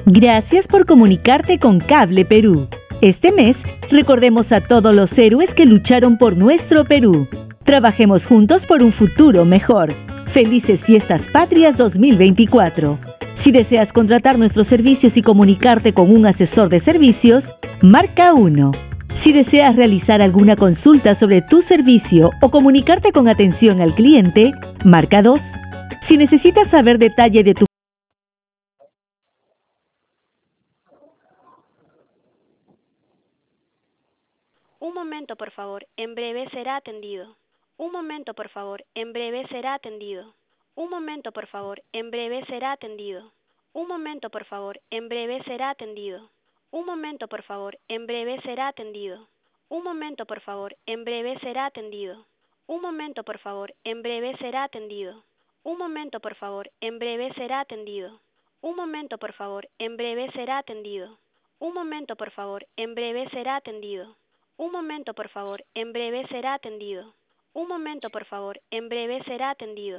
Gracias por comunicarte con Cable Perú. Este mes, recordemos a todos los héroes que lucharon por nuestro Perú. Trabajemos juntos por un futuro mejor. Felices Fiestas Patrias 2024. Si deseas contratar nuestros servicios y comunicarte con un asesor de servicios, marca 1. Si deseas realizar alguna consulta sobre tu servicio o comunicarte con atención al cliente, marca 2. Si necesitas saber detalle de tu Un momento, por favor. En breve será atendido. Un momento, por favor. En breve será atendido. Un momento, por favor. En breve será atendido. Un momento, por favor. En breve será atendido. Un momento, por favor. En breve será atendido. Un momento, por favor. En breve será atendido. Un momento, por favor. En breve será atendido. Un momento, por favor. En breve será atendido. Un momento, por favor. En breve será atendido. Un momento, por favor. En breve será atendido. Un momento, por favor. En breve será atendido. Un momento, por favor. En breve será atendido.